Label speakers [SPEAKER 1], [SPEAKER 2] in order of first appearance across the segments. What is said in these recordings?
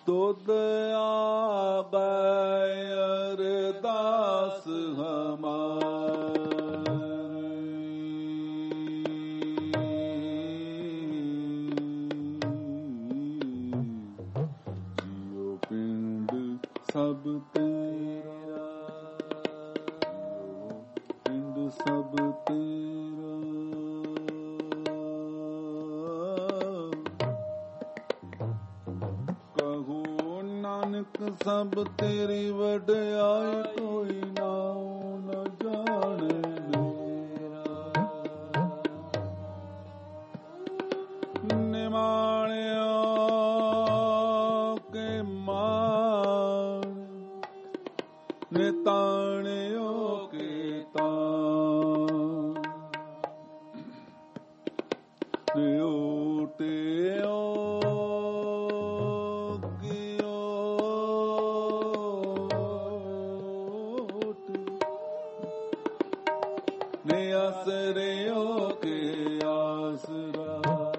[SPEAKER 1] ਤੁਧ ਆਗੈ ਅਰਦਾਸ ਹਮਾਰੀ। ਜਿਉ ਪਿੰਡ ਸਭ ਤੇਰਾ, ਪਿੰਡ ਸਭ ਤੇਰਾ। ਕਹੋ ਨਾਨਕ ਸਭ ਤੇਰੀ ਵਡਿਆਈ, ਕੋਈ ਨਾਉ ਨ ਜਾਣੇ ਮੇਰਾ। ਨਿਮਾਣਿਆ ਕੇ ਮਾਣ, ਨਿਤਾਣਿਓ ਕੇ ਤਾਣ। ਨਿਉਟਿਓ ਆਸਰਿਓ ਕੇ ਆਸਰਾ।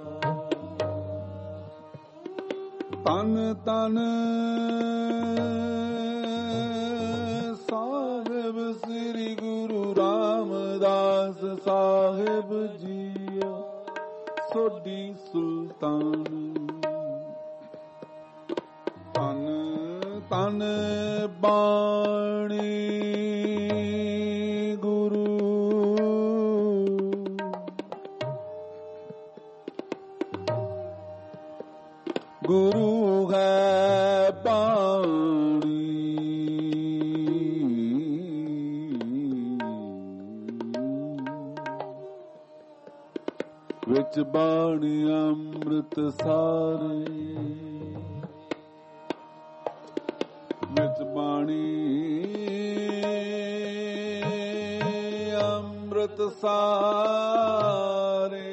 [SPEAKER 1] ਤਨ ਤਨ ਸਾਹਿਬ ਸ੍ਰੀ ਗੁਰੂ ਰਾਮਦਾਸ ਸਾਹਿਬ ਜੀਓ, ਸੋਢੀ ਸੁਲਤਾਨ। ਤਨ ਤਨ ਬਾਣੀ ਗੁਰੂ ਹੈ ਬਾਣੀ। ਵਿੱਚ ਬਾਣੀ ਅੰਮ੍ਰਿਤ ਸਾਰੇ, ਵਿੱਚ ਬਾਣੀ ਅੰਮ੍ਰਿਤ ਸਾਰੇ।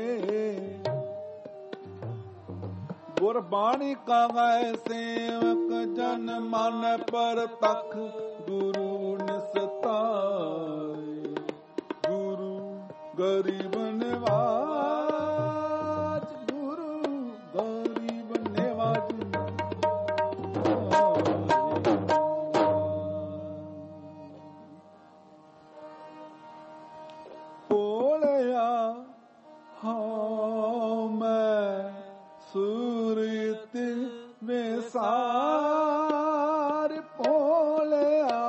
[SPEAKER 1] ਗੁਰਬਾਣੀ ਕਹੈ ਸੇਵਕ ਜਨ ਮਨ ਪਰਤਖ, ਗੁਰੂ ਨਿਸਤਾਰੇ। ਗੁਰੂ ਗਰੀਬ ਨਿਵਾਜ, ਗੁਰੂ ਗਰੀਬ ਨਿਵਾਜ। ਬੋਲਿਆ ਹਾਂ ਮੈਂ ਸੂਰਤ ਵਿਸਾਰ। ਭੋਲਿਆ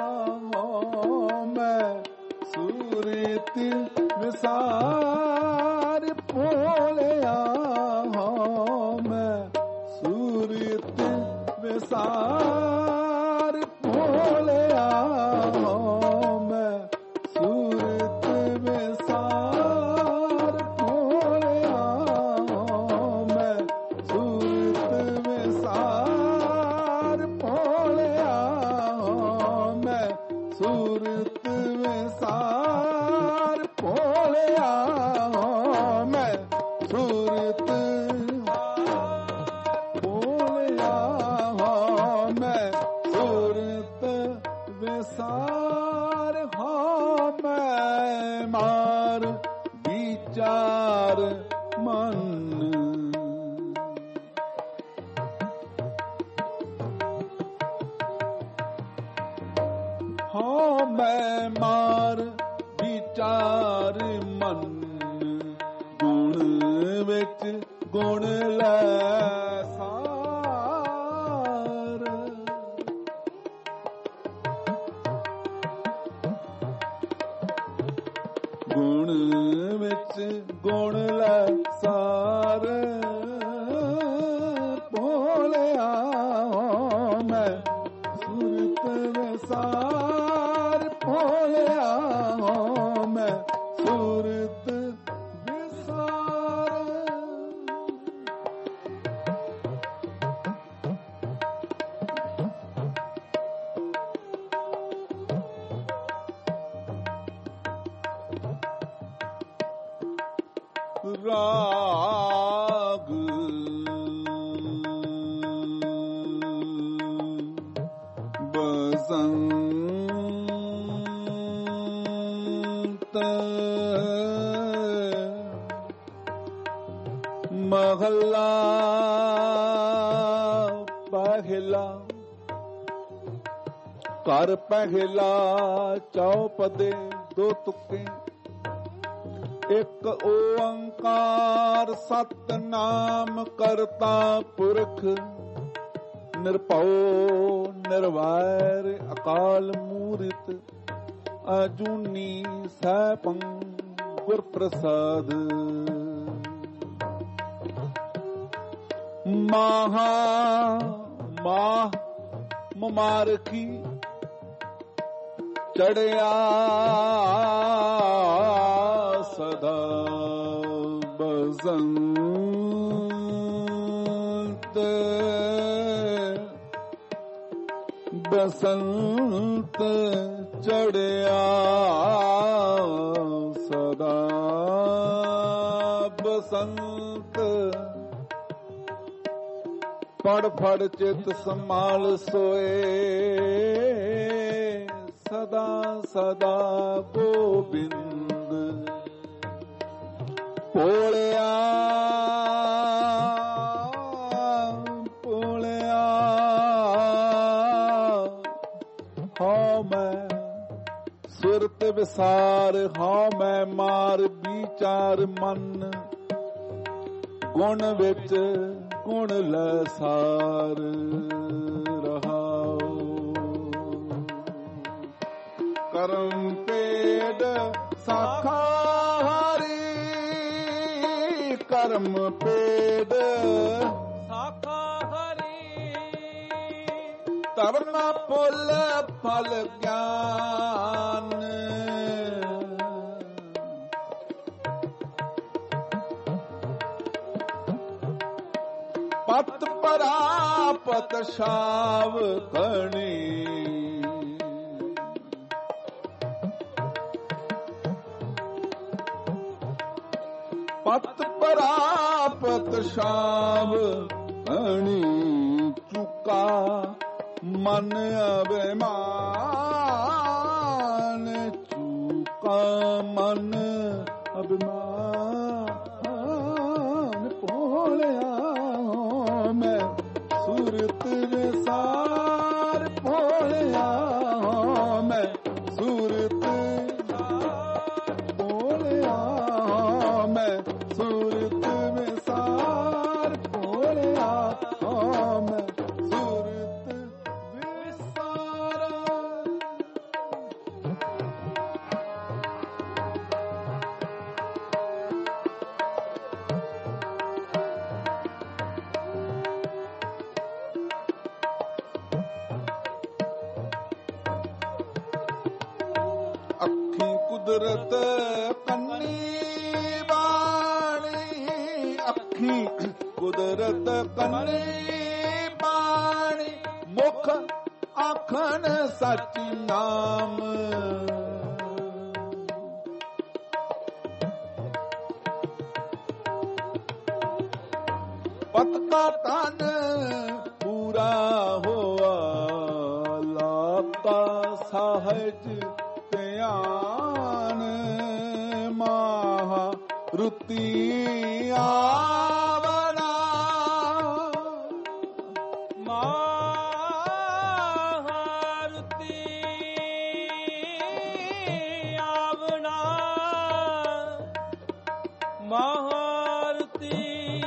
[SPEAKER 1] ਮੈਂ ਸੂਰਤ ਵਿਸਾਰ। ਭੋਲਿਆ ਮੈਂ ਸੂਰਤ ਵਿਸਾਰ। ਭੋਲਿਆ ਮੈਂ ਸੂਰਤ ਵਿਸਾਰ। ਭੋਲਿਆ ਮੈਂ ਸੂਰਤ ਵਿਸਾਰ। ਭੋਲਿਆ ਮੈਂ ਸੂਰਤ ਵਿਸਾਰ। ਭੋਲਿਆ ਮੈਂ ਸੂਰਤ। ਭੋਲਿਆ ਮੈਂ ਸੂਰਤ ਵਿਸਾਰ। ਹਾਂ ਮੈਂ ਮਾਰ ਵਿਚਾਰ ਮਨ। ਹਾਂ ਮੈਂ ਮਾਰ ਵਿਚਾਰ ਮਨ। ਗੁਣ ਵਿੱਚ ਗੁਣ ਲੈ ਸਾਰ। ਗੁਣ ਵਿੱਚ ਗੁਣ ਲੈ ਸਾਰ। ਭੋਲਿਆ ਮੈਂ ਸੂਰਤ ਵਿਸਾਰ। ਭੋਲਿਆ ਮੈਂ ਸੂਰਤ ਵਿਸਾਰ। ਰਾਗ ਬਸੰਤ ਮਹੱਲਾ ਪਹਿਲਾ ਘਰ ਪਹਿਲਾ ਚੌਪਦੇ ਦੋ ਤੁਕੇ ਇੱਕ ਓੰਕਾਰ ਸਤਨਾਮ ਕਰਤਾ ਪੁਰਖ ਨਿਰਭਉ ਨਿਰਵੈਰ ਅਕਾਲ ਮੂਰਤ ਅਜੂਨੀ ਸੈਭੰ ਗੁਰ ਪ੍ਰਸਾਦ ਮਹਾ ਮੁਬਾਰਕੀ ਚੜਿਆ ਸਦਾ ਬਸੰਤ ਬਸੰਤ ਚੜਿਆ ਸਦਾ ਬਸੰਤ ਪੜ ਫੜ ਚਿਤ ਸੰਭਾਲ ਸੋਏ ਸਦਾ ਸਦਾ ਗੋਬਿੰਦ ਭੋਲਿਆ ਭੋਲਿਆ ਹਾਂ ਮੈਂ ਸੁਰਤ ਵਿਸਾਰ ਹਾਂ ਮੈਂ ਮਾਰ ਵਿਚਾਰ ਮਨ ਗੁਣ ਵਿੱਚ ਗੁਣ ਲੈ ਸਾਰ ਰਹਾਉ ਕਰਮ ਪੇੜ ਸਾਖਾ ਹਰੀ ਕਰਮ ਪੇੜ
[SPEAKER 2] ਸਾਖਾ ਹਰੀ
[SPEAKER 1] ਤਰਨਾ ਪੁੱਲ ਫਲ ਗਿਆਨ ਪਤ ਪਰਾਪਤ ਸ਼ਾਵ ਕਣੀ ਪਤ ਪਰਾਪਤ ਸ਼ਾਵ ਕਣੀ ਚੁਕਾ ਮਨ ਅਭਿਮਾਨ ਚੁਕਾ ਮਨ ਅਭਿਮਾਨ ਭੋਲਿਆ ਮੈਂ ਸੁਰਤ ਵਿਸਾਰ ਭੋਲਿਆ ਮੈਂ ਸੁਰਤ ਭੋਲਿਆ ਮੈਂ ਸੁਰਤ ਵਿਸਾਰ ਭੋਲਿਆ ਮੈਂ ਸੁਰਤ ਵਿਸਾਰ ਅੱਖੀ ਕੁਦਰਤ ਕੰਨੀ ਬਾਣੀ ਅੱਖੀ ਕੁਦਰਤ ਕੰਨੀ ਬਾਣੀ ਮੁਖ ਆਖਣ ਸੱਚ ਨਾਮ ਪਤਕਾ ਤਨ ਪੂਰਾ ਹੋਆ ਲਾਤਾ ਸਹਜ ਧਿਆਨ ਮਹਾ ਰੁਤੀ ਆਵਣਾ
[SPEAKER 2] ਮਹਾਰਤੀ ਆਵਣਾ ਮਹਾਰਤੀ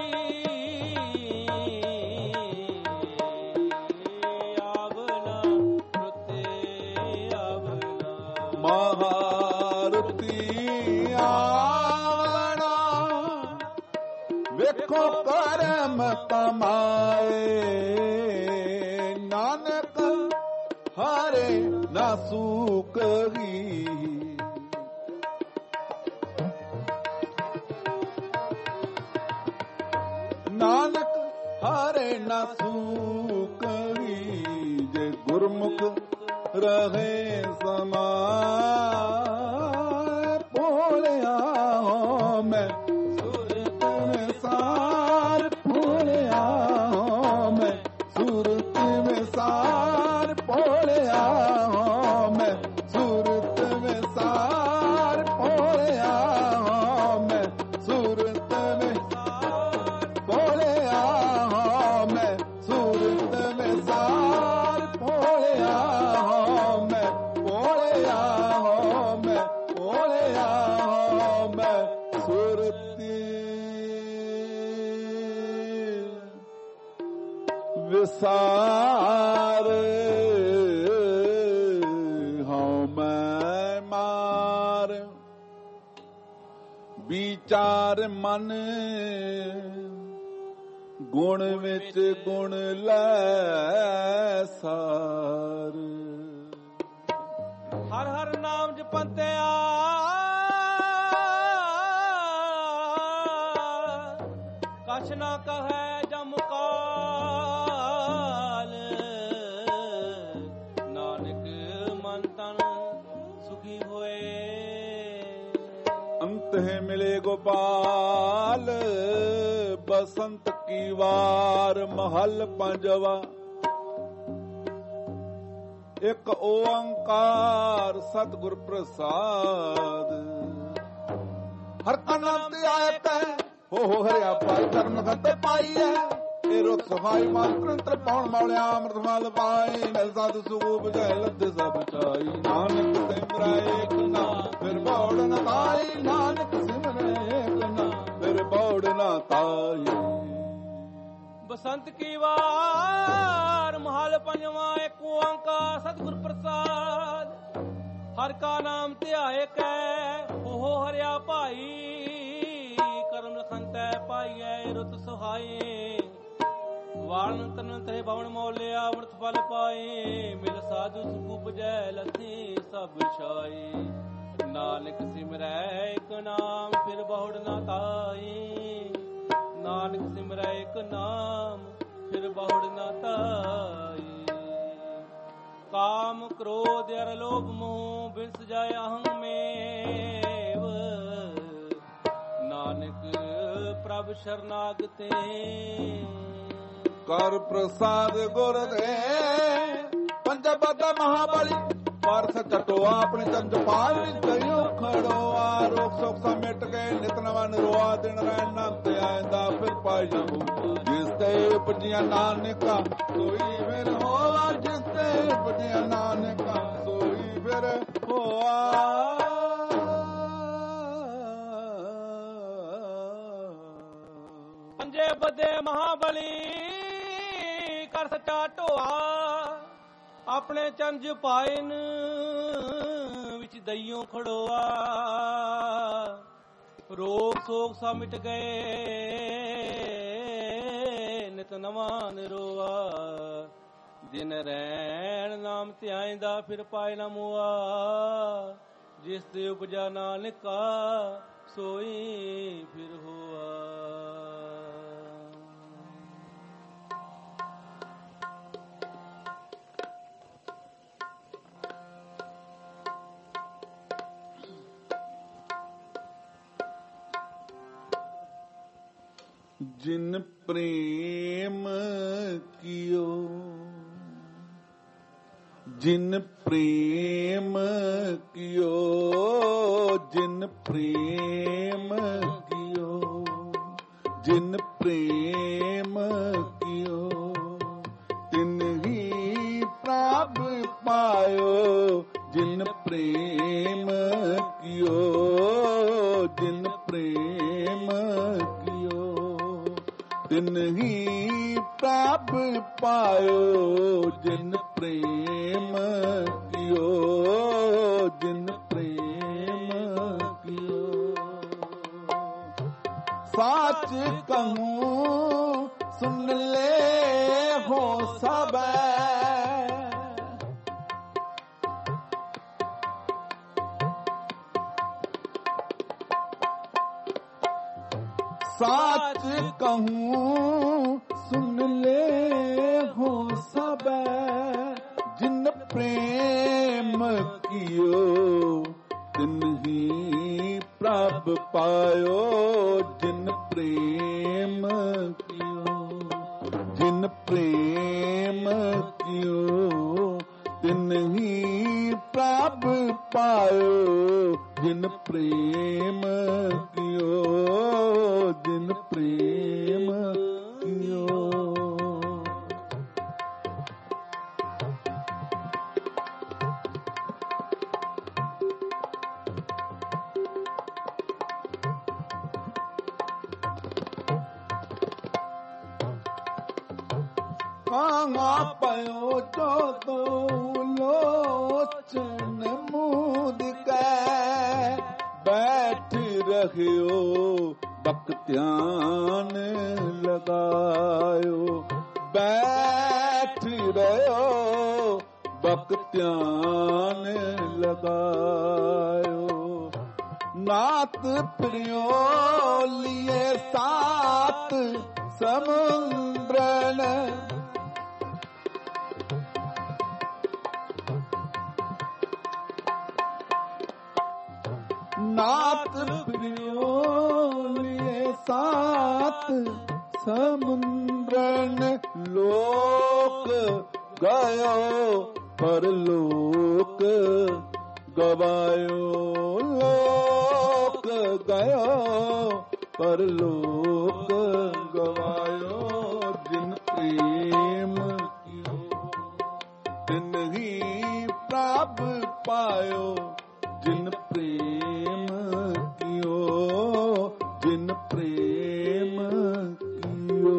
[SPEAKER 2] ਆਵਣਾ ਰੁਤੇ ਆਵਣਾ
[SPEAKER 1] ਮਹਾਰਤੀ ਆਵਣਾ ਵੇਖੋ ਕਰਮ ਕਮਾਏ ਨਾਨਕ ਹਾਰੇ ਨਾ ਸੂਕਹੀ ਨਾਨਕ ਹਾਰੇ ਨਾ ਸੂਕਹੀ ਜੇ ਗੁਰਮੁਖ ਰਹੇ ਸਮਾਏ ਭੋਲਿਆ ਮੈਂ ਸੁਰਤ ਵਿਸਾਰ ਭੋਲਿਆ ਮੈਂ ਸੁਰਤ ਵਿਸਾਰ ਭੋਲਿਆ ਮੈਂ ਸੁਰਤ ਵਿਸਾਰ ਭੋਲਿਆ ਮੈਂ ਸੁਰਤ ਵਿਸਾਰ ਭੋਲਿਆ ਮੈਂ ਸੁਰਤ ਵਿਸਾਰ ਪ੍ਰਸਾਰ ਹਉ ਮੈਂ ਮਾਰ ਵਿਚਾਰ ਮਨ ਗੁਣ ਵਿੱਚ ਗੁਣ ਲੈ ਸਾਰ
[SPEAKER 2] ਹਰ ਹਰ ਨਾਮ ਜਪੰਤਿਆ ਕਛ ਨਾ ਕਹੈ ਜਮ ਕਾਲ ਨਾਨਕ ਮਨ ਤਨ ਸੁਖੀ ਹੋਏ
[SPEAKER 1] ਅੰਤ ਹੈ ਮਿਲੇ ਗੋਪਾਲ ਬਸੰਤ ਕੀ ਵਾਰ ਮਹਲ ਪੰਜਵਾ ਇੱਕ ਓੰਕਾਰ ਸਤਿਗੁਰ ਪ੍ਰਸਾਦ ਹਰ ਕਾ ਨਾਮ ਤੇ ਆਇਆ ਤੈ ਹੋ ਹਰਿਆ ਪਾਈ ਧਰਮ ਖਤ ਪਾਈਐ ਇਹ ਰੁੱਤ ਸਹਾਈ ਮਾਤਰ ਪਾਉਣ ਮੌਲਿਆ ਅੰਮ੍ਰਿਤ ਮਲ ਪਾਏ ਮਿਲ ਸਾਧ ਸੁਖ ਜੈ ਲੱਦ ਸਭ ਚਾਈ ਨਾਨਕ ਸਿਮਰੈ ਏਕ ਨਾਮ ਫਿਰ ਬੌੜ ਨ ਤਾਈ ਨਾਨਕ ਸਿਮਰੈ ਏਕ ਨਾਮ ਫਿਰ ਬੌੜ ਨ ਤਾਈ
[SPEAKER 2] ਬਸੰਤ ਕੀ ਵਾਰ ਮਹਲ ਪੰਜਵਾ ਇੱਕ ਓੰਕਾਰ ਸਤਿਗੁਰ ਪ੍ਰਸਾਦ ਹਰ ਕਾ ਨਾਮ ਧਿਆਏ ਕੈ ਉਹ ਹਰਿਆ ਭਾਈ ਕਰਮ ਲਖੰਤੈ ਪਾਈਐ ਰੁੱਤ ਸੁਹਾਏ ਵਾਲਨ ਤਨ ਤਰੇ ਭਵਨ ਮੌਲਿਆ ਅੰਮ੍ਰਿਤ ਫਲ ਪਾਏ ਮਿਲ ਸਾਧੂ ਸੁਖ ਉਪਜੈ ਲੱਥੀ ਸਭ ਛਾਈ ਨਾਨਕ ਸਿਮਰੈ ਇੱਕ ਨਾਮ ਫਿਰ ਬਹੁੜ ਨਾ ਤਾਈ ਨਾਨਕ ਸਿਮਰੈ ਇੱਕ ਨਾਮ ਫਿਰ ਬਹੁੜ ਨਾ ਤਾਈ ਕਾਮ ਕ੍ਰੋਧ ਅਰ ਲੋਭ ਮੋਹ ਬਿਨ ਸਜਾਇ ਅਹੰ ਮੇਵ ਨਾਨਕ ਪ੍ਰਭ ਸ਼ਰਨਾਗਤੇ
[SPEAKER 1] ਕਰ ਪ੍ਰਸਾਦ ਗੁਰ ਦੇ ਪੰਜਬਦ ਮਹਾਬਲੀ ਪਰਸ ਚਟੋ ਆਪਣੇ ਚੰਦ ਪਾਲ ਗਇਓ ਖੜੋਆ ਰੋਕ ਸੋਕ ਸਮਿਟ ਗਏ ਨਿਤ ਨਵਾਂ ਨਿਰੋਆ ਦਿਨ ਰਹਿਣ ਨਾਮ ਤੇ ਆਇਂਦਾ ਫਿਰ ਪਾਈ ਜਾਊ ਜਿਸ ਤੇ ਉਪਜਿਆ ਨਾਨਕਾ ਸੋਈ ਫਿਰ ਹੋਆ ਜਿਸ ਤੇ ਉਪਜਿਆ ਨਾਨਕਾ ਸੋਈ ਫਿਰ ਹੋਆ
[SPEAKER 2] ਪੰਜੇ ਬਦੇ ਮਹਾਬਲੀ ਕਰ ਸੱਚਾ ਢੋਆ ਆਪਣੇ ਚੰਜ ਪਾਇਨ ਵਿੱਚ ਦਈਓ ਖੜੋਆ ਰੋਗ ਸੋਗ ਸਾ ਮਿਟ ਗਏ ਨਿਤ ਨਵਾਂ ਨਿਰੋਆ ਦਿਨ ਰਹਿਣ ਨਾਮ ਧਿਆਇਂਦਾ ਫਿਰ ਪਾਇ ਨਾ ਮੁਆ ਜਿਸ ਤੇ ਉਪਜਾ ਨਾਨਕਾ ਸੋਈ ਫਿਰ ਹੋਆ
[SPEAKER 1] जिन प्रेम कियो जिन प्रेम कियो जिन प्रेम कियो जिन प्रेम कियो तिन ही प्राप पायो जिन प्रेम कियो जिन प्रेम कियो तिन ही प्राप पायो जिन प्रेम कियो जिन प्रेम कियो साच कहूँ सुन ले हो सब साच कहूँ सुन ले हो सब जिन प्रेम कियो तिन ही प्रभ पायो जिन प्रेम कियो जिन प्रेम कियो तिन ही प्रभ पायो जिन प्रेम कियो जिन प्रेम कियो ਕਾਂਗਾ ਪਇਓ ਜੋ ਤੋ ਲੋਚਨ ਮੂਦ ਕੈ ਬੈਠ ਰਹਿਓ ਬਕ ਧਿਆਨ ਲਗਾਇਓ ਬੈਠ ਰਹਿਓ ਬਕ ਧਿਆਨ ਲਗਾਇਓ ਨਾਤ ਪ੍ਰਿਓ ਲਿਏ ਸਾਤ ਸਮੁੰਦਰਨ ਨਾਤ ਪ੍ਰਿਓ ਲਿਏ ਸਾਤ ਸਮੁੰਦਰਨ ਲੋਕ ਗਇਓ ਪਰਲੋਕ ਗਵਾਇਓ ਲੋਕ ਗਇਓ ਪਰਲੋਕ ਗਵਾਇਓ ਜਿਨ ਪ੍ਰੇਮ ਕੀਓ ਤਿਨ ਹੀ ਪ੍ਰਭ ਪਾਇਓ ਜਿਨ ਪ੍ਰੇਮ ਕੀਓ ਜਿਨ ਪ੍ਰੇਮ ਕੀਓ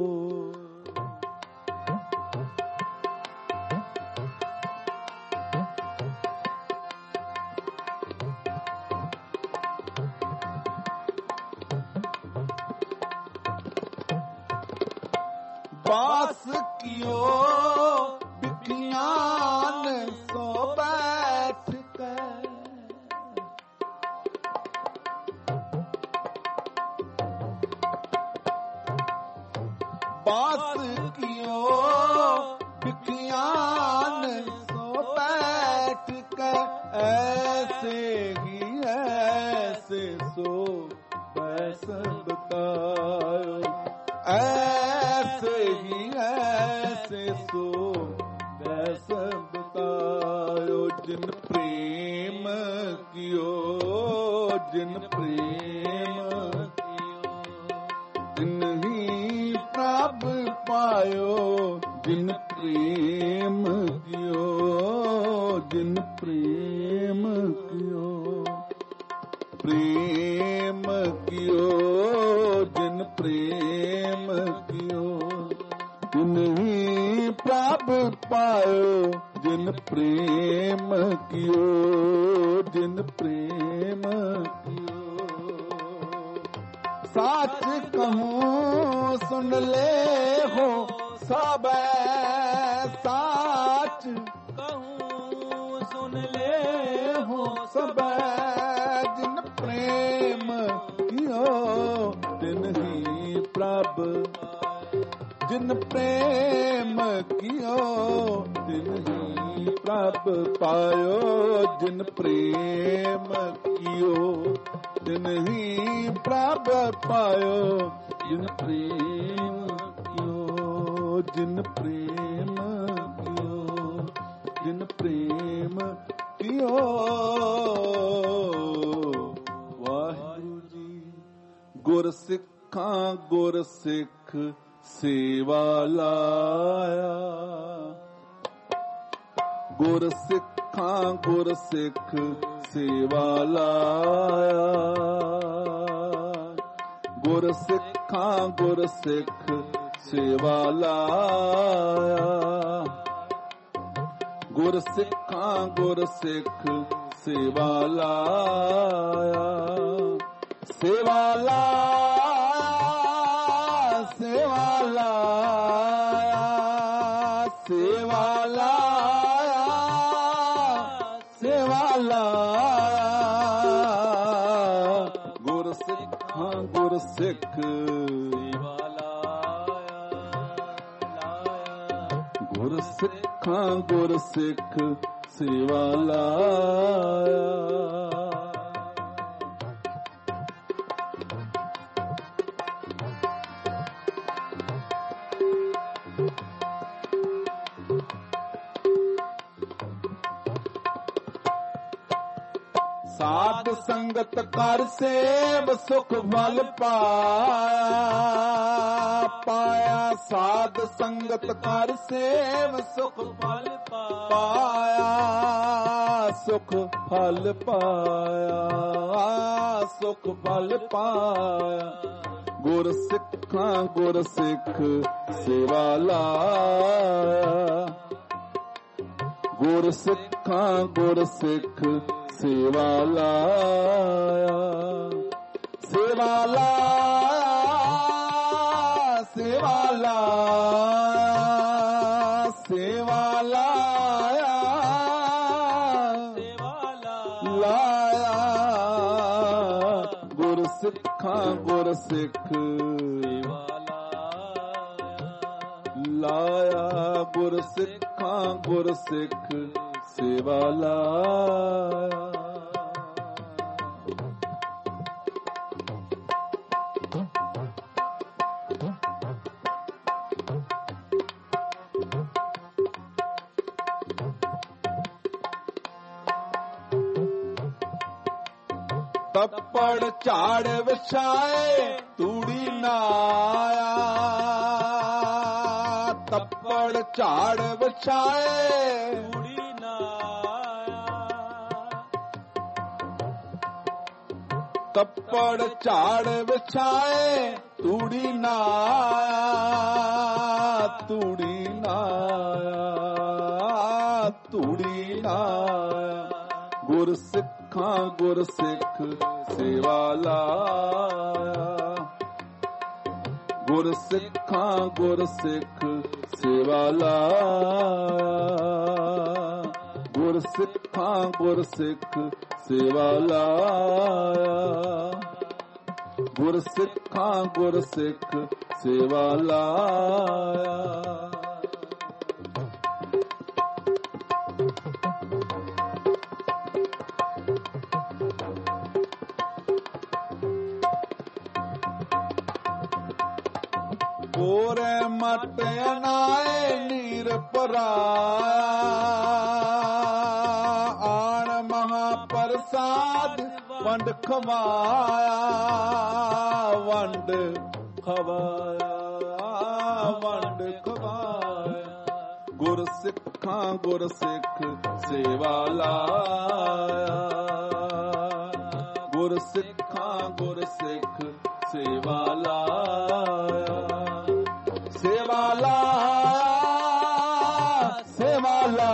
[SPEAKER 1] ਬਾਸ ਕੀਓ ਵਿਖਿਆਨ ਸੋ ਬੈਠ ਕੇ ਬਾਸ ਕੀਓ ਵਿਖਿਆਨ ਸੋ ਬੈਠ ਕੇ ਐਸੇ ਹੀ ਐਸੇ ਸੋ ਬੈਸ ਬਤਾਇਓ ऐसे ही ऐसे सो बैस बतायो जिन प्रेम कियो जिन प्रेम कियो जिन ही प्रभ पायो जिन प्रेम कियो जिन प्रेम कियो प्रेम कियो जिन प्रेम कियो जिन ही प्रभ पायो जिन प्रेम कियो जिन प्रेम कियो साच कहूँ सुन ले हो सब साच कहूँ सुन ले हो सब जिन प्रेम कियो तिन ही प्रभ जिन प्रेम कियो तिन ही प्रभ पायो जिन प्रेम कियो तिन ही प्रभ पायो जिन प्रेम कियो जिन प्रेम कियो जिन प्रेम कियो वाहिगुरु जी गुर सिखां गुर सिख सेवा लाया गुर सिखां गुर सिख सेवा लाया गुर सिखां गुर सिख सेवा लाया गुर सिखां गुर सिख सेवा लाया सेवा लाया सेवा लाया सेवा लाया सेवा लाया गुर सिखां गुर सिख सेवा लाया गुर सिखां गुर सिख सेवा लाया साध संगत कर सेव सुख फल पाया पाया साध संगत कर सेव सुख फल पाया सुख फल पाया सुख फल पाया ਗੁਰ ਸਿੱਖਾਂ ਗੁਰ ਸਿੱਖ ਸੇਵਾ ਲਾਇਆ, ਗੁਰ ਸਿੱਖਾਂ ਗੁਰ ਸਿੱਖ ਸੇਵਾ ਲਾਇਆ, ਸੇਵਾ ਲਾਇਆ, ਸੇਵਾ ਲਾਇਆ, ਸੇਵਾ ਲਾਇਆ,
[SPEAKER 2] ਸੇਵਾ
[SPEAKER 1] ਲਾਇਆ, ਗੁਰ ਸਿੱਖਾਂ ਗੁਰ ਸਿੱਖ
[SPEAKER 2] ਸੇਵਾ
[SPEAKER 1] ਲਾਇਆ, ਗੁਰ ਸਿੱਖਾਂ ਗੁਰ ਸਿੱਖ ਸੇਵਾ ਲਾਇਆ। ਤੱਪੜ ਝਾੜ ਵਿਛਾਏ ਤੂੜੀ ਨਾ ਆਇਆ, ਤੱਪੜ ਝਾੜ ਵਿਛਾਏ
[SPEAKER 2] ਤੂੜੀ ਨਾ ਆਇਆ,
[SPEAKER 1] ਤੱਪੜ ਝਾੜ ਵਿਛਾਏ ਤੂੜੀ ਨਾ ਆਇਆ, ਤੂੜੀ ਨਾ ਆਇਆ, ਤੂੜੀ ਨਾ ਆਇਆ, ਗੁਰ ਸਿੱਖਾਂ ਗੁਰ ਸਿੱਖ ਸੇਵਾ ਲਾਇਆ, ਗੁਰ ਸਿੱਖਾਂ ਗੁਰ ਸਿੱਖ ਸੇਵਾ ਲਾਇਆ, ਗੁਰ ਸਿੱਖਾਂ ਗੁਰ ਸਿੱਖ ਸੇਵਾ ਲਾਇਆ, ਗੁਰ ਸਿੱਖਾਂ ਗੁਰ ਸਿੱਖ ਸੇਵਾ ਲਾਇਆ। ਗੋਰੇ ਮਟ ਅਨਾਏ ਨੀਰ ਪਰਾਇਆ, ਆਣ ਮਹਾ ਪ੍ਰਸਾਦ ਵੰਡ ਖਵਾਇਆ, ਵੰਡ ਖਵਾਇਆ, ਵੰਡ ਖਵਾਇਆ, ਗੁਰ ਸਿੱਖਾਂ ਗੁਰ ਸਿੱਖ ਸੇਵਾ ਲਾਇਆ, ਗੁਰ ਸਿੱਖਾਂ ਗੁਰ ਸਿੱਖ ਸੇਵਾ ਲਾਇਆ, ਸੇਵਾ ਲਾਇਆ, ਸੇਵਾ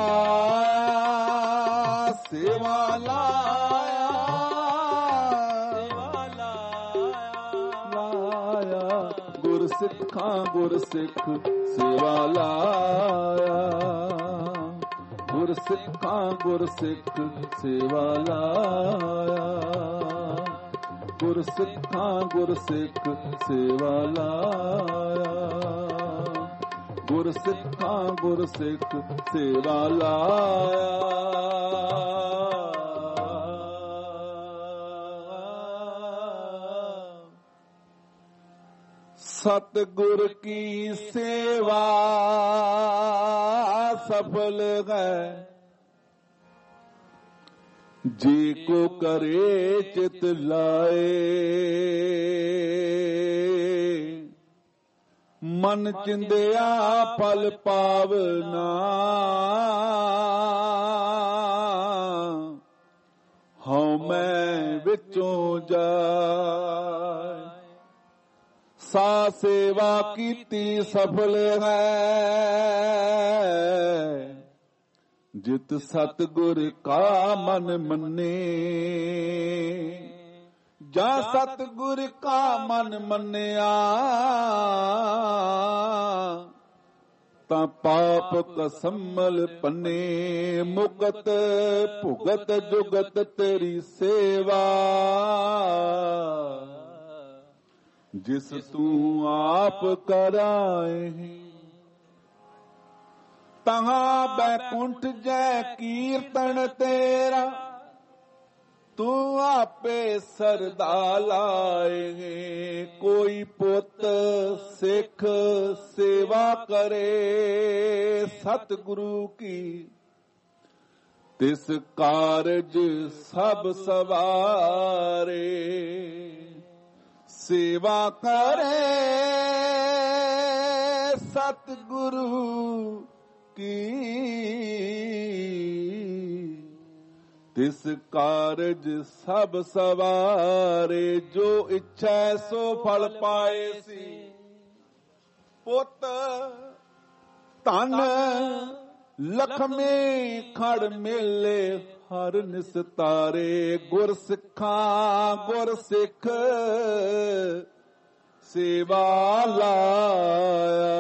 [SPEAKER 1] ਲਾਇਆ, ਸੇਵਾ ਲਾਇਆ,
[SPEAKER 2] ਸੇਵਾ
[SPEAKER 1] ਲਾਇਆ, ਗੁਰ ਸਿੱਖਾਂ ਗੁਰ ਸਿੱਖ ਸੇਵਾ ਲਾਇਆ, ਗੁਰ ਸਿੱਖਾਂ ਗੁਰ ਸਿੱਖ ਸੇਵਾ ਲਾਇਆ, ਗੁਰ ਸਿੱਖਾਂ ਗੁਰ ਸਿੱਖ ਸੇਵਾ ਲਾਇਆ, ਗੁਰ ਸਿੱਖਾਂ ਗੁਰ ਸਿੱਖ ਸੇਵਾ ਲਾਇਆ। सतगुर की सेवा सफल है, जी को करे चित लाए, मन चिंदिया फल पावना, हूँ मैं विचों जाए, सा सेवा कीती सफल है, जित सतगुर का मन मने, जा सतगुर का मन मनिया, ता पाप कसमल पने, मुकत भुगत जुगत तेरी सेवा, जिस तू आप कराए, तहां बैकुंठ जय कीर्तन तेरा, तू आपे सरदा लाए। कोई पुत सिख सेवा करे सतगुरु की, तिस कारज सब सवारे। सेवा करे सतगुरु की, ਤਿਸ ਕਾਰਜ ਸਭ ਸਵਾਰੇ, ਜੋ ਇੱਛੈ ਸੋ ਫਲ ਪਾਏ ਸੀ। ਪੁੱਤ ਧਨ ਲਖਮੀ ਖੜ ਮੇਲੇ, ਹਰ ਨਿਸਤਾਰੇ। ਗੁਰ ਸਿੱਖਾਂ ਗੁਰ ਸਿੱਖ ਸੇਵਾ ਲਾਇਆ,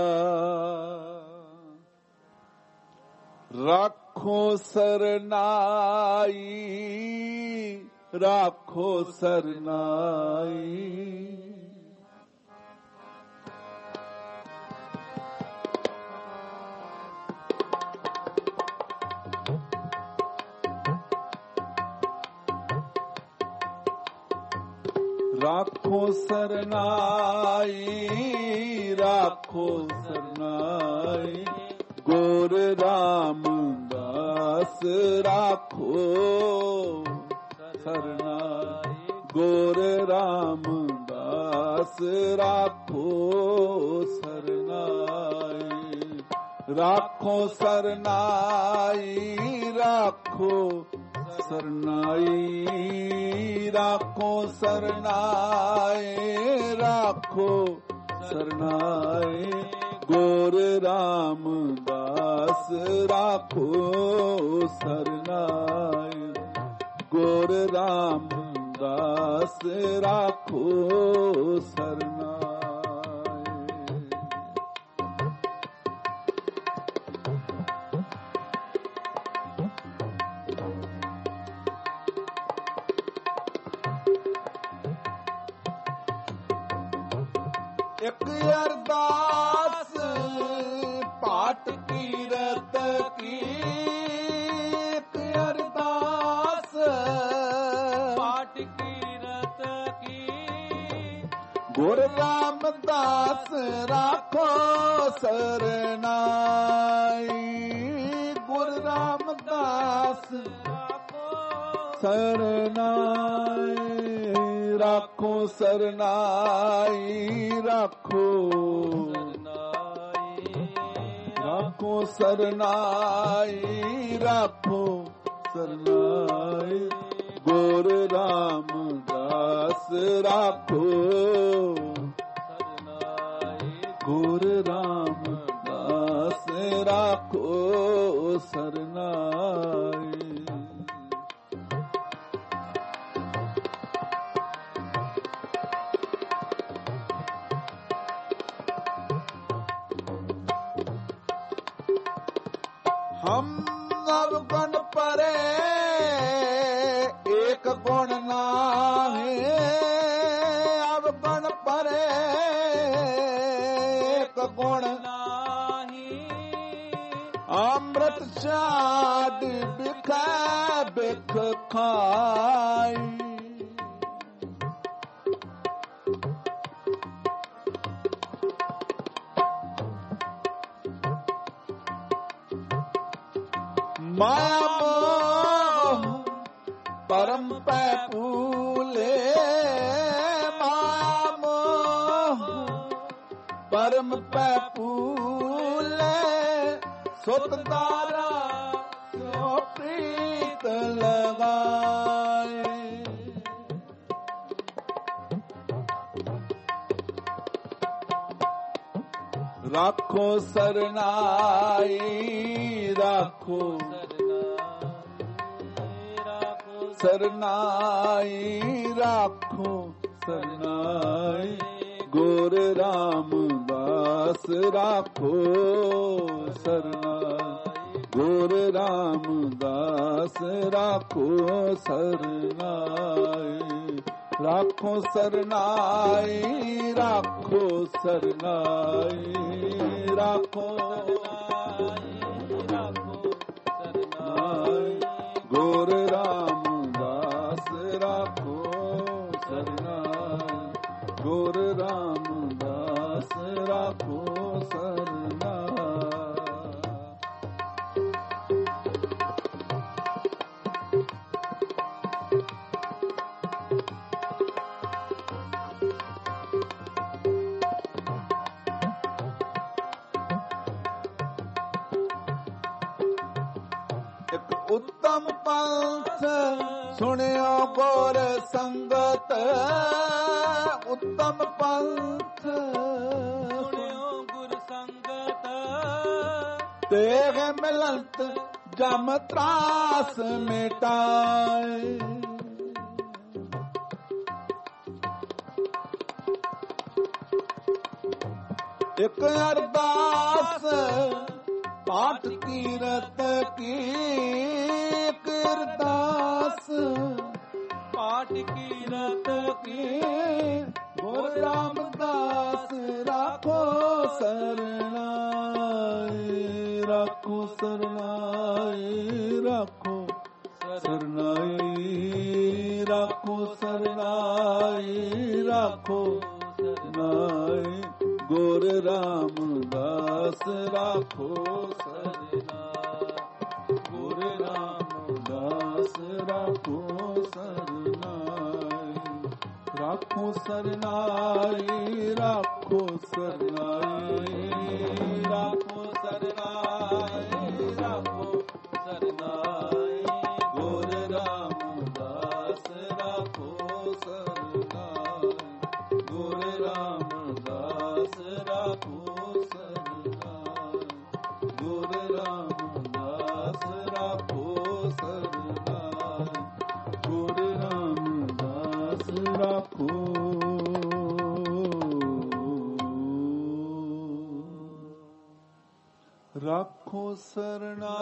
[SPEAKER 1] ਰਾਖੋ ਸਰਨਾਈ, ਰਾਖੋ ਸਰਨਾਈ। ਰਾਖੋ ਸਰਨਾਈ, ਰਾਖੋ ਸਰਨਾਈ। ਗੁਰ ਰਾਮਦਾਸ ਰਾਖੋ ਸਰਨਾਈ, ਗੁਰ ਰਾਮਦਾਸ ਰਾਖੋ ਸਰਨਾਈ। ਰਾਖੋ ਸਰਨਾਈ, ਰਾਖੋ ਸਰਨਾਈ, ਰਾਖੋ ਸਰਨਾਈ, ਰਾਖੋ ਸਰਨਾਈ। ਗੁਰ ਰਾਮਦਾਸ ਰਾਖੋ ਸਰਨਾਈ, ਗੁਰ ਰਾਮਦਾਸ ਰਾਖੋ ਸਰਨਾਈ। ਇੱਕ ਅਰਦਾਸ ਪਾਠ ਕੀਰਤ ਕੀ, ਇੱਕ ਅਰਦਾਸ
[SPEAKER 2] ਪਾਠ ਕੀਰਤ ਕੀ।
[SPEAKER 1] ਗੁਰ ਰਾਮਦਾਸ ਰਾਖੋ ਸਰਨਾਈ, ਗੁਰ ਰਾਮਦਾਸ
[SPEAKER 2] ਰਾਖੋ
[SPEAKER 1] ਸਰਨਾਈ। ਰਾਖੋ ਸਰਨਾਈ, ਰਾਖੋ
[SPEAKER 2] ਸਰਨਾਈ,
[SPEAKER 1] ਰਾਖੋ ਸਰਨਾਈ, ਰਾਖੋ ਸਰਨਾਈ। ਗੁਰ ਰਾਮਦਾਸ ਰਾਖੋ
[SPEAKER 2] ਸਰਨਾਈ,
[SPEAKER 1] ਗੁਰ ਰਾਮਦਾਸ ਰਾਖੋ ਸਰਨਾਈ। हम अवगुण परे एक गुण नाहे, अवगुण परे एक गुण
[SPEAKER 2] ਨਾਹੀ।
[SPEAKER 1] अमृत छाड़ बिखै बिख खाई। माया मोह परम पै पूले, माया मोह परम पै पूले। सुत दारा सो प्रीत लगाए। राखो सरनाई, राखो सरनाई, राखो सरनाई। गुर रामदास राखो सरनाई, गुर रामदास राखो सरनाई। राखो सरनाई, राखो सरनाई, राखो सरनाई। गुर रामदास राखो सरनाई, गुर रामदास राखो सरनाई। ਇੱਕ ਉੱਤਮ ਪੰਥ ਸੁਣਿਓ ਗੁਰ ਸੰਗਤ, ਉੱਤਮ ਪੰਥ
[SPEAKER 2] ਸੁਣਿਓ ਗੁਰ ਸੰਗਤ,
[SPEAKER 1] ਤੇਗ ਮਿਲੰਤ ਜਮ ਤਰਾਸ ਮਿਟਾਏ। ਇੱਕ ਅਰਦਾਸ ਪਾਠ ਕੀਰਤ ਕੀ, ਇੱਕ ਅਰਦਾਸ
[SPEAKER 2] ਪਾਠ ਕੀਰਤ
[SPEAKER 1] ਕੀ, ਗੁਰੂ ਰਾਮਦਾਸ ਰਾਖੋ ਸਰਣਾਏ, ਰਾਖੋ ਸਰਣਾਏ, ਰਾਖੋ ਸਰਣਾਏ, ਰਾਖੋ ਸਰਣਾਏ, ਰਾਖੋ ਸਰਣਾਏ, ਗੁਰ ਰਾਮਦਾਸ ਰਾਖੋ ਸਰਨਾਏ, ਗੁਰ ਰਾਮਦਾਸ ਰਾਖੋ ਸਰਨਾਏ, ਰਾਖੋ ਸਰਨਾਏ, ਰਾਖੋ ਸਰਨਾਏ, ਰਾਖੋ ਸਰਨਾਏ, ਰਾਖੋ ਸਰਨਾਏ, ਗੁਰ ਰਾਮਦਾਸ ਰਾਖੋ ਸਰਨਾਏ, ਗੁਰ ਰਾਮਦਾਸ ਰਾਖੋ ਸਰਨਾਏ, ਗੁਰ ਰਾਮਦਾਸ ਰਾਖੋ ਸਰਨਾਏ, ਗੁਰ ਰਾਮਦਾਸ ਰਾਖੋ। ਰਾਖੋ ਸਰਨਾਏ,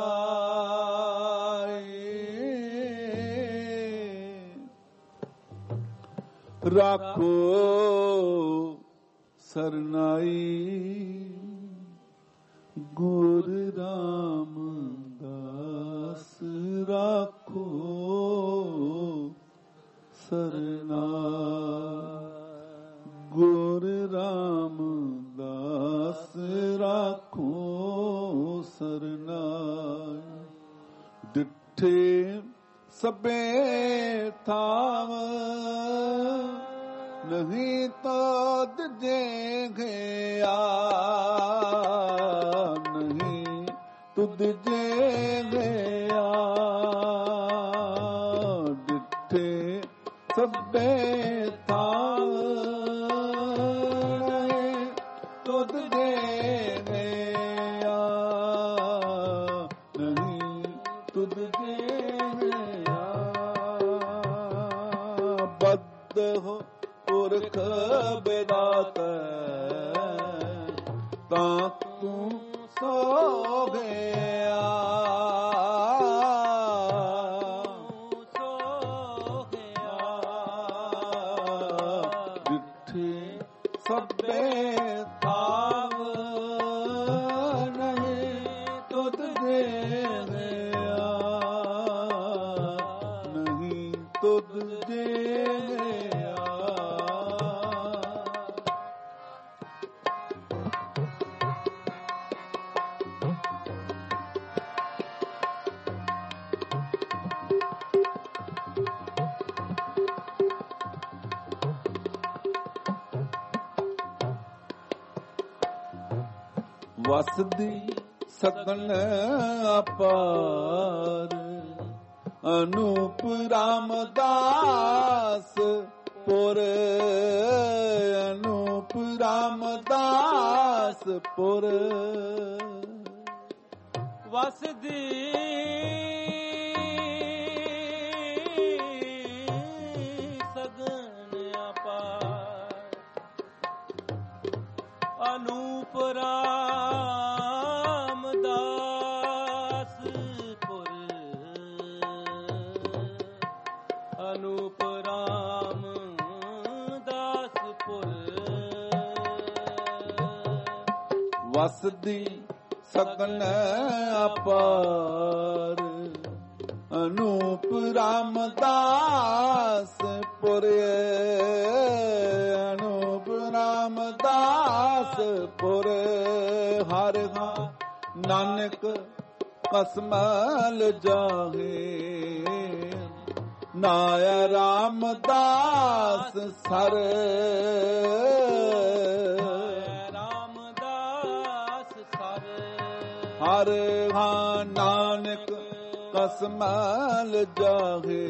[SPEAKER 1] ਰਾਖੋ ਸਰਨਾਈ, ਗੁਰ ਰਾਮਦਾਸ ਰਾਖੋ ਸਰਨਾਈ, ਗੁਰ ਰਾਮਦਾਸ ਰਾਖੋ ਸਰਨਾਈ। ਡਿਠੇ ਸਭੇ ਥਾਵ ਨਹੀਂ ਤਾਂ ਦਜੇ ਗਿਆ, ਨਹੀਂ ਤੁਧ ਜੇ ਗਿਆ, ਡਿਠੇ ਸਭੇ ਥਾਵ ਨਹੀਂ ਤੁਧ ਜੇ ਗਿਆ, ਨਹੀਂ ਤੁਧ ਜੇ ਗਿਆ, ਬੱਦ ਹੋ ਪੁਰਖ ਬਿਦਾਤਾ ਤਾਂ ਤੂੰ ਸੋ ਗਿਆ,
[SPEAKER 2] ਸੋ ਗਿਆ,
[SPEAKER 1] ਜਿੱਥੇ ਸਭੇ ਥਾਵ ਨਹੀਂ ਤੁਧ ਦੇ ਗਿਆ, ਨਹੀਂ ਤੁਧ ਦੇ ਗਿਆ। ਵਸਦੀ ਸਗਨ ਅਪਾਰ ਅਨੂਪ ਰਾਮਦਾਸ ਪੁਰ, ਅਨੂਪ ਰਾਮਦਾਸ ਪੁਰ।
[SPEAKER 2] ਵਸਦੀ ਸਗਨ ਅਪਾਰ ਅਨੂਪ ਰਾਮਦਾਸ ਪੁਰ, ਅਨੂਪ ਰਾਮਦਾਸ ਪੁਰ।
[SPEAKER 1] ਵਸਦੀ ਸਗਨ ਅਪਾਰ ਅਨੂਪ ਰਾਮਦਾਸ ਪੁਰ, ਅਨੂਪ ਰਾਮਦਾਸ ਪੁਰ। ਹਰ ਹਾਂ ਨਾਨਕ ਕਸਮਲ ਜਾਹੇ, ਨਾਇਆ ਰਾਮਦਾਸ ਸਰ,
[SPEAKER 2] ਰਾਮਦਾਸ ਸਰ।
[SPEAKER 1] ਹਰ ਹਾਂ ਨਾਨਕ ਕਸਮਲ ਜਾਹੇ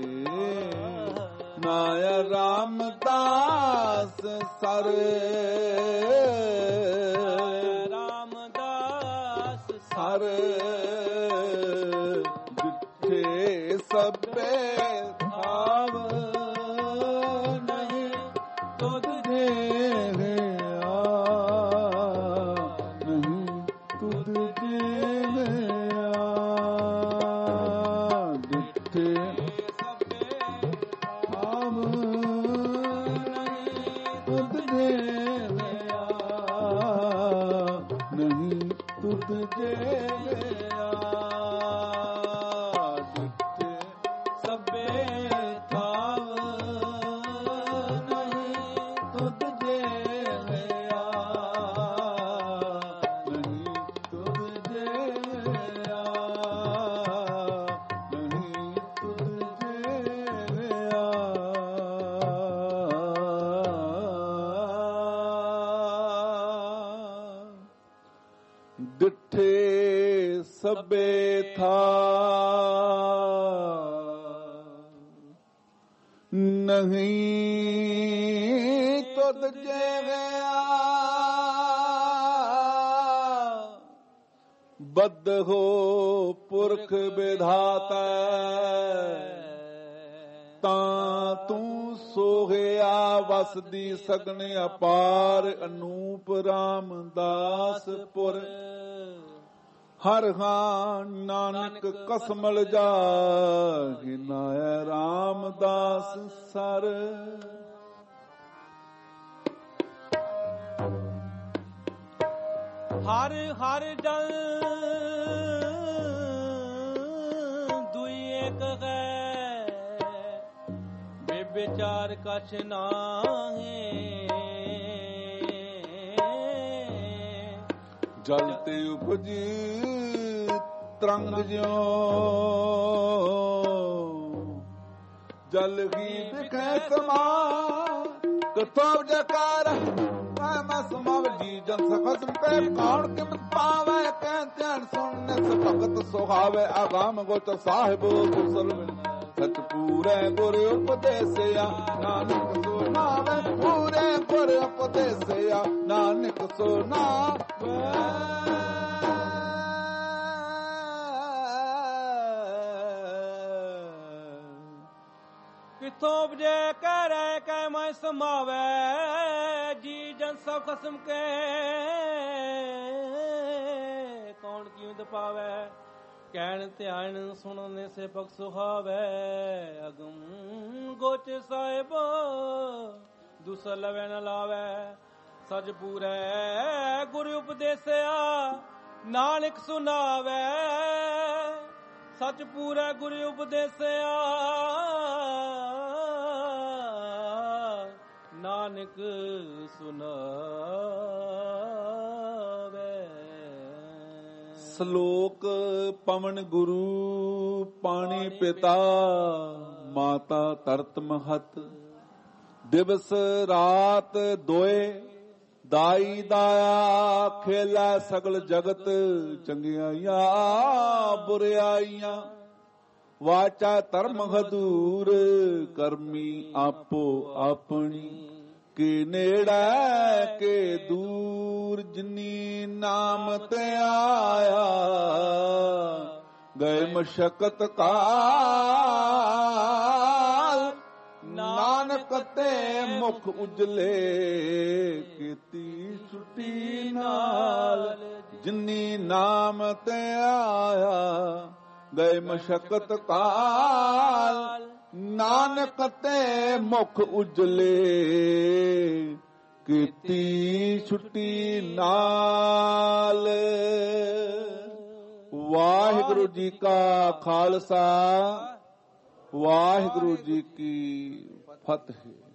[SPEAKER 1] ਨਾਇਆ ਰਾਮਦਾਸ ਸਰ
[SPEAKER 2] ਰਾਮਦਾਸ
[SPEAKER 1] ਸਰ ਜਿੱਥੇ ਸਭੇ ਥਾਵ ਨਹੀਂ ਤੁਧ ਜਿਹਾ ਨਹੀਂ ਤੁਧ ਜਿਹਾ ਜਿੱਥੇ
[SPEAKER 2] ਸਭੇ
[SPEAKER 1] ਥਾਵ ਨਹੀਂ ਤੁਧ ਜਿਹਾ ਨਹੀਂ ਤੁਧ ਜਿਹਾ ਜਿੱਥੇ
[SPEAKER 2] ਸਭੇ
[SPEAKER 1] ਥਾਵ ਨਹੀਂ ਤੁਧ ਜਿਹਾ ਨਹੀਂ ਤੁਧ ਜਿਹਾ ਨਹੀਂ ਤੁਧ ਜਿਹਾ ਡਿਠੇ ਸਭੇ ਥਾ ਨਹੀਂ ਤੁਧ ਜਿਹਾ ਬੱਧ ਹੋ ਪੁਰਖ ਵਿਧਾਤਾ ਤਾਂ ਤੂੰ ਸੋਹਿਆ ਵਸਦੀ ਸਗਨ ਅਪਾਰ ਅਨੂਪ ਰਾਮਦਾਸਪੁਰ ਹਰ ਹਾਂ ਨਾਨਕ ਕਸਮਲ ਜਾਹਿ ਨਾਇ ਰਾਮਦਾਸ ਸਰ
[SPEAKER 2] ਹਰ ਹਰ ਜਲ ਦੁਈ ਏਕ ਹੈ ਬੇਬਿਚਾਰ ਕਛ ਨਾਹੀ
[SPEAKER 1] ਜਲ ਤੇ ਉਪਜੀ ਤਰੰਗ ਜਿਉ ਜਲ ਹੀ ਦਿਖੈ ਸਮਾ ਕਥੋ ਜਕਾਰ ਮੈਂ ਸਮਾਵ ਜੀ ਜਨ ਸਖਸਮ ਤੇ ਕੌਣ ਕਿਮਤ ਪਾਵੇ ਕਹਿ ਧਿਆਨ ਸੁਣਨੇ ਭਗਤ ਸੁਹਾਵੇ ਆਗਾਮ ਗੋਚਰ ਸਾਹਿਬ ਕੁਸਲ ਸਚ ਪੂਰੇ ਗੁਰ ਉਪਦੇਸਿਆ ਨਾਨਕ ਸੁਨਾਵੇ ਪੂਰੇ ਗੁਰ ਉਪਦੇਸਿਆ ਨਾਨਕ ਸੁਨਾਵੇ
[SPEAKER 2] ਕਿਥੋਂ ਉਪਜੇ ਕਹਿ ਰਹਿ ਕਹਿ ਮੈਂ ਸਮਾਵੈ ਜੀ ਜਨ ਸਭ ਖਸਮ ਕੇ ਕੌਣ ਕਿਉ ਦਪਾਵੈ ਕਹਿਣ ਧਿਆਨ ਸੁਣਨੇ ਸੇ ਪਖ ਸੁਹਾਵੈ ਅਗਮ ਗੋਚ ਸਾਹਿਬ ਦੂਸਰ ਲਵੈ ਨ ਲਾਵੈ ਸਜ ਪੂਰੈ ਗੁਰ ਉਪਦੇਸਿਆ ਨਾਨਕ ਸੁਨਾਵੈ ਸਚ ਪੂਰੈ ਗੁਰ ਉਪਦੇਸਿਆ ਨਾਨਕ ਸੁਨਾਵੈ
[SPEAKER 1] ਸ਼ਲੋਕ ਪਵਨ ਗੁਰੂ ਪਾਣੀ ਪਿਤਾ ਮਾਤਾ ਤਰਤ ਮਹਤ ਦਿਵਸ ਰਾਤ ਦੋਏ ਦਾਈ ਦਾਇਆ ਖੇਲਾ ਸਗਲ ਜਗਤ ਚੰਗਿਆਈਆਂ ਬੁਰਿਆਈਆਂ ਵਾਚਾ ਧਰਮ ਹਦੂਰ ਕਰਮੀ ਆਪੋ ਆਪਣੀ ਕੇ ਨੇੜਾ ਕੇ ਦੂਰ ਜਿਨੀ ਨਾਮ ਤੇ ਆਇਆ ਗਏ ਮਸ਼ਕਤ ਕਾਲ ਨਾਨਕ ਤੇ ਮੁਖ ਉਜਲੇ ਕੀਤੀ ਛੁੱਟੀ ਨਾਲ ਜਿਨੀ ਨਾਮ ਤੇ ਆਇਆ ਗਏ ਮਸ਼ਕਤ ਕਾਲ ਨਾਨਕ ਤੇ ਮੁਖ ਉਜਲੇ ਕੀਤੀ ਛੁੱਟੀ ਨਾਲ। ਵਾਹਿਗੁਰੂ ਜੀ ਕਾ ਖਾਲਸਾ ਵਾਹਿਗੁਰੂ ਜੀ ਕੀ ਫਤਿਹ।